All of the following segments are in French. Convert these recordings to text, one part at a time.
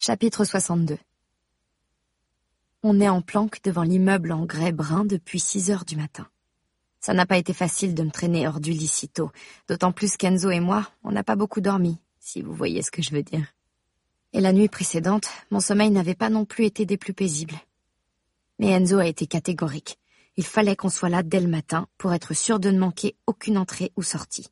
Chapitre 62. On est en planque devant l'immeuble en grès brun depuis 6 heures du matin. Ça n'a pas été facile de me traîner hors du lit si tôt, d'autant plus qu'Enzo et moi, on n'a pas beaucoup dormi, si vous voyez ce que je veux dire. Et la nuit précédente, mon sommeil n'avait pas non plus été des plus paisibles. Mais Enzo a été catégorique. Il fallait qu'on soit là dès le matin pour être sûr de ne manquer aucune entrée ou sortie.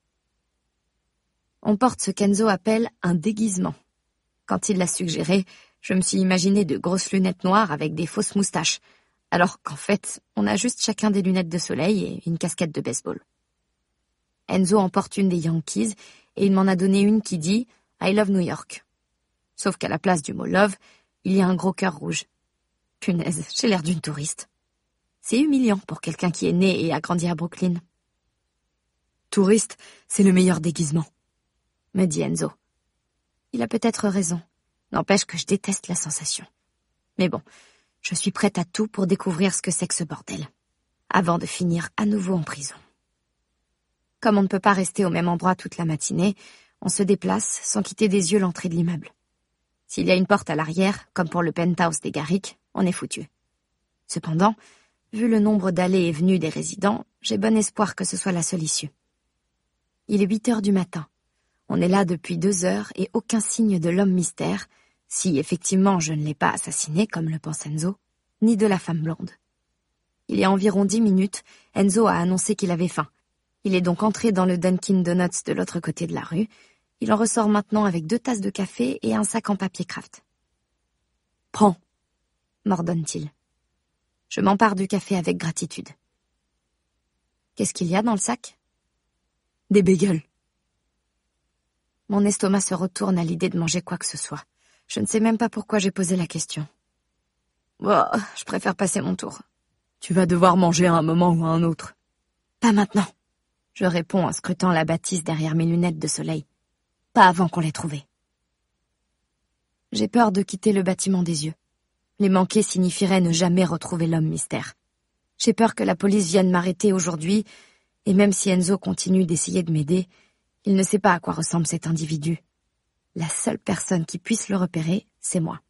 On porte ce qu'Enzo appelle un déguisement. Quand il l'a suggéré, je me suis imaginé de grosses lunettes noires avec des fausses moustaches, alors qu'en fait, on a juste chacun des lunettes de soleil et une casquette de baseball. Enzo en porte une des Yankees et il m'en a donné une qui dit « I love New York ». Sauf qu'à la place du mot « love », il y a un gros cœur rouge. Punaise, j'ai l'air d'une touriste. C'est humiliant pour quelqu'un qui est né et a grandi à Brooklyn. « Touriste, c'est le meilleur déguisement », me dit Enzo. Il a peut-être raison. N'empêche que je déteste la sensation. Mais bon, je suis prête à tout pour découvrir ce que c'est que ce bordel, avant de finir à nouveau en prison. Comme on ne peut pas rester au même endroit toute la matinée, on se déplace sans quitter des yeux l'entrée de l'immeuble. S'il y a une porte à l'arrière, comme pour le penthouse des Garrick, on est foutu. Cependant, vu le nombre d'allées et venues des résidents, j'ai bon espoir que ce soit la seule issue. Il est 8 heures du matin. On est là depuis 2 heures et aucun signe de l'homme mystère, si effectivement je ne l'ai pas assassiné, comme le pense Enzo, ni de la femme blonde. Il y a environ 10 minutes, Enzo a annoncé qu'il avait faim. Il est donc entré dans le Dunkin' Donuts de l'autre côté de la rue. Il en ressort maintenant avec 2 tasses de café et un sac en papier craft. « Prends » m'ordonne-t-il. Je m'empare du café avec gratitude. Qu'est-ce qu'il y a dans le sac ? Des bagels. Mon estomac se retourne à l'idée de manger quoi que ce soit. Je ne sais même pas pourquoi j'ai posé la question. Oh, je préfère passer mon tour. Tu vas devoir manger à un moment ou à un autre. Pas maintenant, je réponds en scrutant la bâtisse derrière mes lunettes de soleil. Pas avant qu'on l'ait trouvée. J'ai peur de quitter le bâtiment des yeux. Les manquer signifierait ne jamais retrouver l'homme mystère. J'ai peur que la police vienne m'arrêter aujourd'hui, et même si Enzo continue d'essayer de m'aider, il ne sait pas à quoi ressemble cet individu. La seule personne qui puisse le repérer, c'est moi.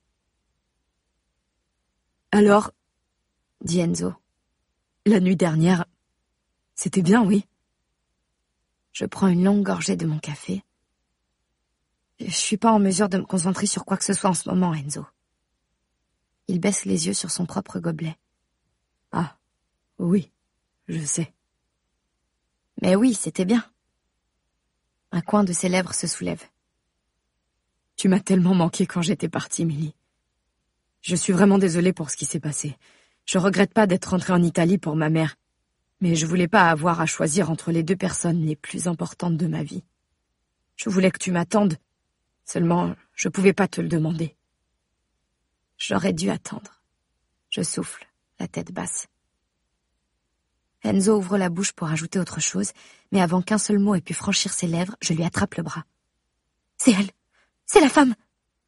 Alors, dit Enzo, la nuit dernière, c'était bien, oui. Je prends une longue gorgée de mon café. Je suis pas en mesure de me concentrer sur quoi que ce soit en ce moment, Enzo. Il baisse les yeux sur son propre gobelet. Ah, oui, je sais. Mais oui, c'était bien. Un coin de ses lèvres se soulève. Tu m'as tellement manqué quand j'étais partie, Millie. Je suis vraiment désolée pour ce qui s'est passé. Je regrette pas d'être rentrée en Italie pour ma mère, mais je voulais pas avoir à choisir entre les 2 personnes les plus importantes de ma vie. Je voulais que tu m'attendes, seulement je pouvais pas te le demander. J'aurais dû attendre. Je souffle, la tête basse. Enzo ouvre la bouche pour ajouter autre chose, mais avant qu'un seul mot ait pu franchir ses lèvres, je lui attrape le bras. C'est elle! C'est la femme!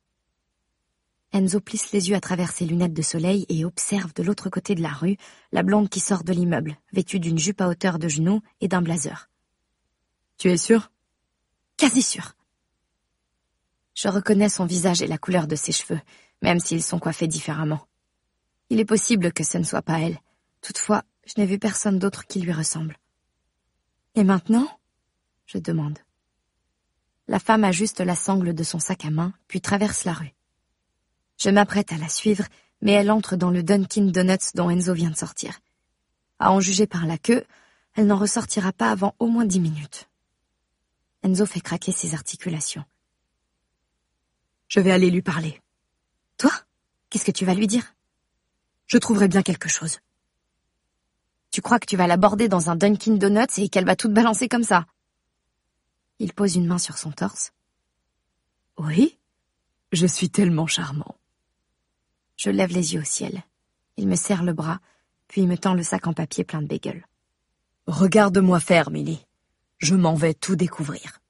Enzo plisse les yeux à travers ses lunettes de soleil et observe de l'autre côté de la rue la blonde qui sort de l'immeuble, vêtue d'une jupe à hauteur de genoux et d'un blazer. Tu es sûre? Quasi sûre. Je reconnais son visage et la couleur de ses cheveux, même s'ils sont coiffés différemment. Il est possible que ce ne soit pas elle. Toutefois, je n'ai vu personne d'autre qui lui ressemble. Et maintenant? Je demande. La femme ajuste la sangle de son sac à main, puis traverse la rue. Je m'apprête à la suivre, mais elle entre dans le Dunkin' Donuts dont Enzo vient de sortir. À en juger par la queue, elle n'en ressortira pas avant au moins 10 minutes. Enzo fait craquer ses articulations. Je vais aller lui parler. Toi? Qu'est-ce que tu vas lui dire? Je trouverai bien quelque chose. Tu crois que tu vas l'aborder dans un Dunkin' Donuts et qu'elle va tout te balancer comme ça? Il pose une main sur son torse. Oui, je suis tellement charmant. Je lève les yeux au ciel. Il me serre le bras, puis me tend le sac en papier plein de bagels. Regarde-moi faire, Millie. Je m'en vais tout découvrir.